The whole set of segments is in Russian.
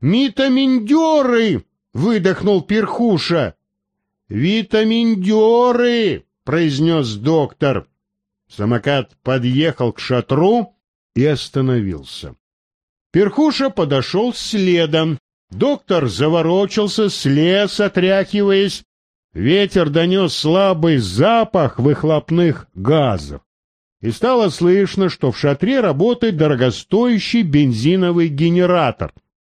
«Митаминдеры!» — выдохнул Перхуша. «Витаминдеры!» — произнес доктор. Самокат подъехал к шатру и остановился. Перхуша подошел следом. Доктор заворочился, слез, отряхиваясь. Ветер донес слабый запах выхлопных газов. И стало слышно, что в шатре работает дорогостоящий бензиновый генератор.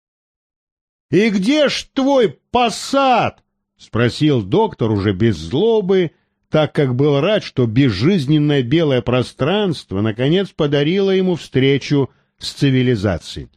«И где ж твой посад?» — спросил доктор уже без злобы, так как был рад, что безжизненное белое пространство наконец подарило ему встречу с цивилизацией.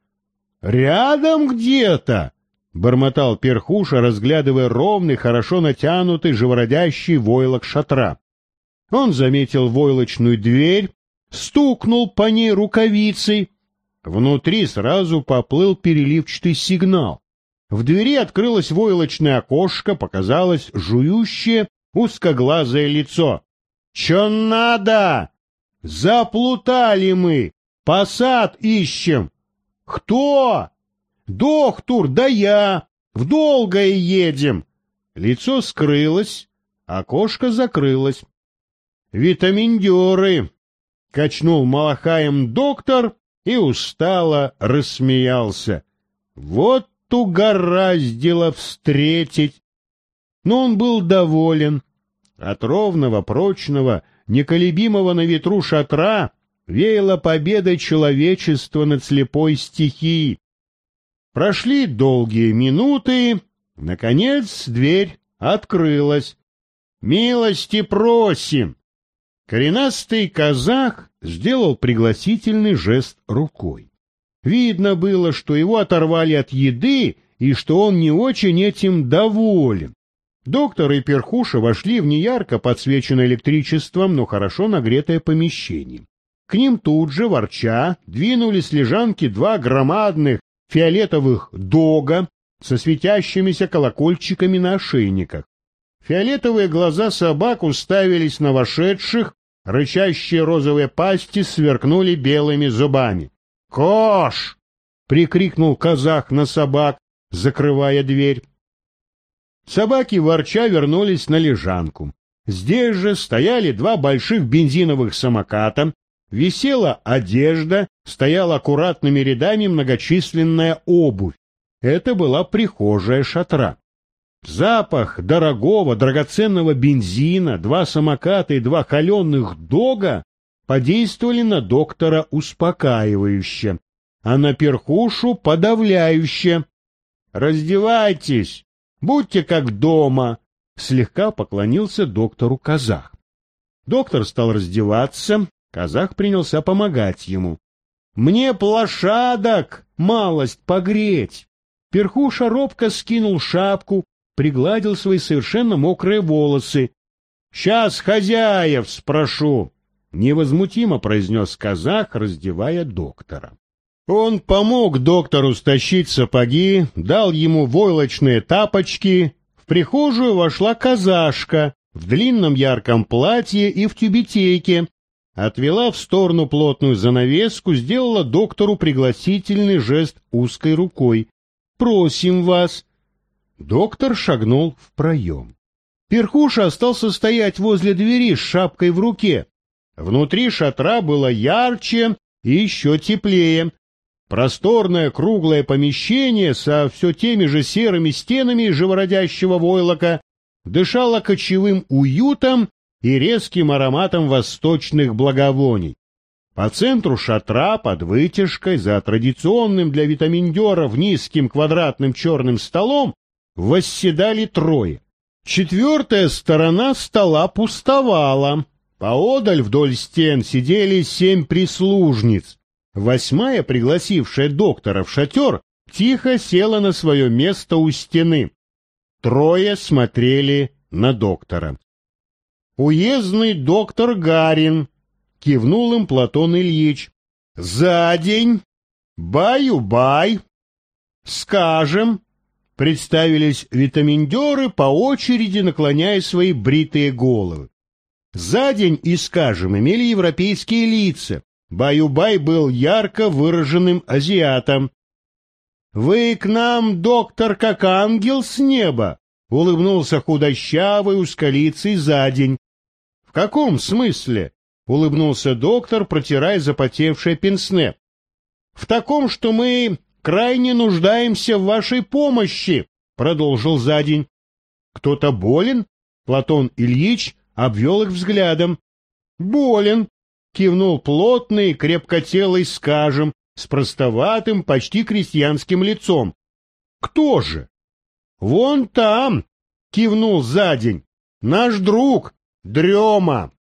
«Рядом где-то!» — бормотал Перхуша, разглядывая ровный, хорошо натянутый, живородящий войлок шатра. Он заметил войлочную дверь, стукнул по ней рукавицей. Внутри сразу поплыл переливчатый сигнал. В двери открылось войлочное окошко, показалось жующее, узкоглазое лицо. «Чё надо? Заплутали мы! Посад ищем!» «Кто?» «Доктор, да я! В долгое едем!» Лицо скрылось, окошко закрылось. «Витаминдеры!» — качнул малахаем доктор и устало рассмеялся. «Вот угораздило встретить!» Но он был доволен. От ровного, прочного, неколебимого на ветру шатра веяла победой человечества над слепой стихией. Прошли долгие минуты, наконец дверь открылась. «Милости просим!» Коренастый казах сделал пригласительный жест рукой. Видно было, что его оторвали от еды и что он не очень этим доволен. Доктор и Перхуша вошли в неярко подсвеченное электричеством, но хорошо нагретое помещение. К ним тут же, ворча, двинулись с лежанки два громадных фиолетовых дога со светящимися колокольчиками на ошейниках. Фиолетовые глаза собак уставились на вошедших, рычащие розовые пасти сверкнули белыми зубами. «Кош!» — прикрикнул казах на собак, закрывая дверь. Собаки ворча вернулись на лежанку. Здесь же стояли два больших бензиновых самоката, висела одежда, стояла аккуратными рядами многочисленная обувь. Это была прихожая шатра. Запах дорогого, драгоценного бензина, два самоката и два холеных дога подействовали на доктора успокаивающе, а на Перхушу подавляюще. «Раздевайтесь, будьте как дома», — слегка поклонился доктору казах. Доктор стал раздеваться, казах принялся помогать ему. «Мне плашадок малость погреть». Перхуша робко скинул шапку, пригладил свои совершенно мокрые волосы. «Сейчас хозяев спрошу», — невозмутимо произнес казах, раздевая доктора. Он помог доктору стащить сапоги, дал ему войлочные тапочки. В прихожую вошла казашка в длинном ярком платье и в тюбетейке. Отвела в сторону плотную занавеску, сделала доктору пригласительный жест узкой рукой. «Просим вас». Доктор шагнул в проем. Перхуша остался стоять возле двери с шапкой в руке. Внутри шатра было ярче и еще теплее. Просторное круглое помещение со все теми же серыми стенами живородящего войлока дышало кочевым уютом и резким ароматом восточных благовоний. По центру шатра под вытяжкой за традиционным для витаминдеров низким квадратным черным столом восседали трое. Четвертая сторона стола пустовала. Поодаль вдоль стен сидели 7 прислужниц. Восьмая, пригласившая доктора в шатер, тихо села на свое место у стены. Трое смотрели на доктора. «Уездный доктор Гарин», — кивнул им Платон Ильич. «За день! Баю-бай! Скажем!» — представились витаминдеры, по очереди наклоняя свои бритые головы. За день и скажем имели европейские лица. Баю-бай был ярко выраженным азиатом. Вы к нам, доктор, как ангел с неба, — улыбнулся худощавый узколицый Задень. — В каком смысле? — улыбнулся доктор, протирая запотевшее пенсне. — В таком, что мы крайне нуждаемся в вашей помощи, — продолжил Задень. — Кто-то болен? Платон Ильич обвел их взглядом. — Болен, — кивнул плотный, крепкотелый Скажем, с простоватым, почти крестьянским лицом. — Кто же? — Вон там, — кивнул Задень, — наш друг, Дрема.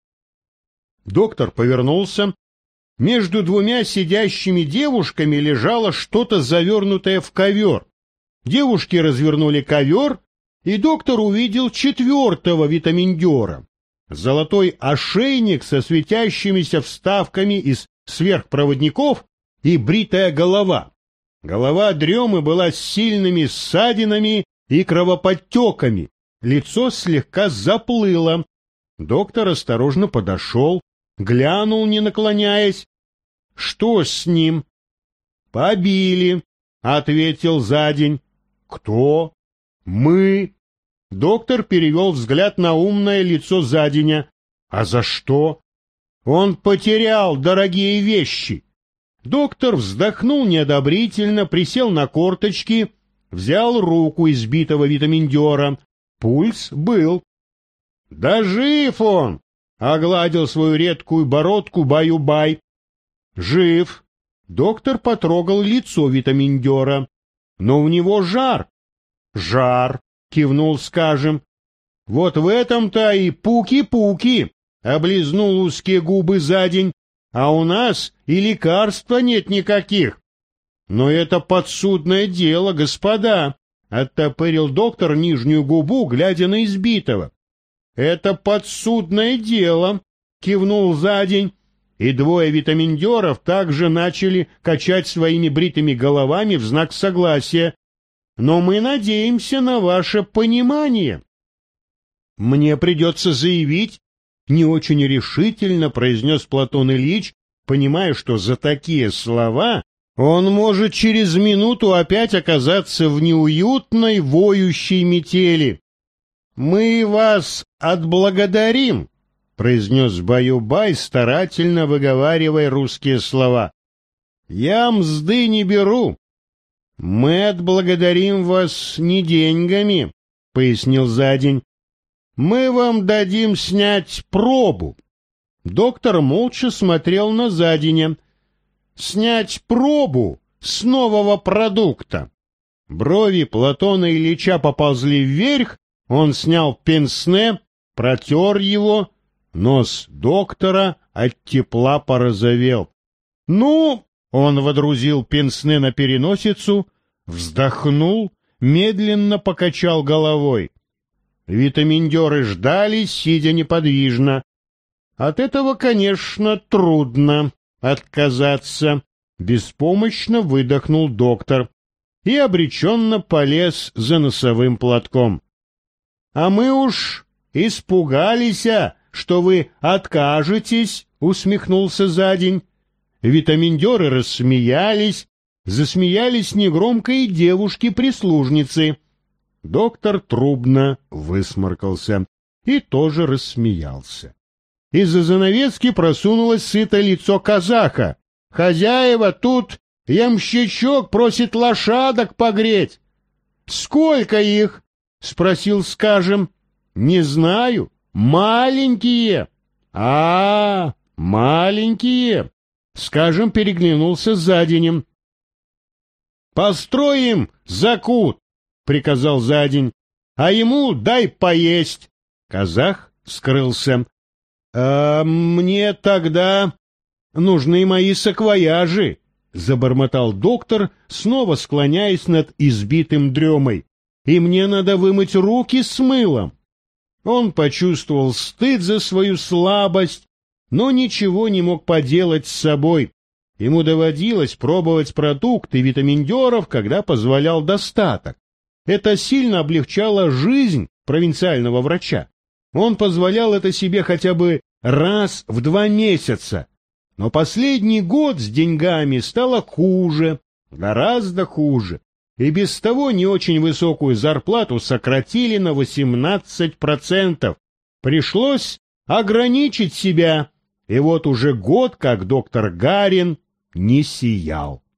Доктор повернулся. Между двумя сидящими девушками лежало что-то завернутое в ковер. Девушки развернули ковер, и доктор увидел четвертого витаминдера. Золотой ошейник со светящимися вставками из сверхпроводников и бритая голова. Голова Дремы была с сильными ссадинами и кровоподтеками, лицо слегка заплыло. Доктор осторожно подошел, глянул, не наклоняясь. — Что с ним? — Побили, — ответил Задень. — Кто? — Мы. Доктор перевел взгляд на умное лицо Заденя. — А за что? — Он потерял дорогие вещи. Доктор вздохнул неодобрительно, присел на корточки, взял руку избитого витаминдера. Пульс был. — Да жив он! — огладил свою редкую бородку Баю-Бай. — Жив. Доктор потрогал лицо витаминдера. — Но у него жар. — Жар, — кивнул Скажем. — Вот в этом-то и пуки-пуки, — облизнул узкие губы Задень. — А у нас и лекарства нет никаких. — Но это подсудное дело, господа, — оттопырил доктор нижнюю губу, глядя на избитого. — Это подсудное дело, — кивнул Задень, и двое витаминдеров также начали качать своими бритыми головами в знак согласия. Но мы надеемся на ваше понимание. — Мне придется заявить, — не очень решительно произнес Платон Ильич, понимая, что за такие слова он может через минуту опять оказаться в неуютной воющей метели. — Мы вас отблагодарим, — произнес Баю-Бай, старательно выговаривая русские слова. — Я мзды не беру. — Мы отблагодарим вас не деньгами, — пояснил Задень. — Мы вам дадим снять пробу. Доктор молча смотрел на Заденя. — Снять пробу с нового продукта. Брови Платона Ильича поползли вверх, он снял пенсне, протер его. Нос доктора от тепла порозовел. — Ну, — он водрузил пенсне на переносицу, вздохнул, медленно покачал головой. Витаминдеры ждали, сидя неподвижно. От этого, конечно, трудно отказаться, — беспомощно выдохнул доктор и обреченно полез за носовым платком. — А мы уж испугались, что вы откажетесь, — усмехнулся Задень. Витаминдеры рассмеялись, засмеялись негромко и девушки-прислужницы. Доктор трубно высморкался и тоже рассмеялся. Из-за занавески просунулось сытое лицо казаха. — Хозяева, тут ямщичок просит лошадок погреть. — Сколько их? — спросил Скажем. — Не знаю. Маленькие. — маленькие. Скажем, переглянулся с Заденем. — Построим закут, — приказал Задень, — а ему дай поесть. Казах скрылся. — А мне тогда нужны мои саквояжи, — забормотал доктор, снова склоняясь над избитым Дремой. — И мне надо вымыть руки с мылом. Он почувствовал стыд за свою слабость, но ничего не мог поделать с собой. Ему доводилось пробовать продукты витаминдеров, когда позволял достаток. Это сильно облегчало жизнь провинциального врача. Он позволял это себе хотя бы раз в 2 месяца. Но последний год с деньгами стало хуже, гораздо хуже. и без того не очень высокую зарплату сократили на 18%. Пришлось ограничить себя, и вот уже год, как доктор Гарин не сиял.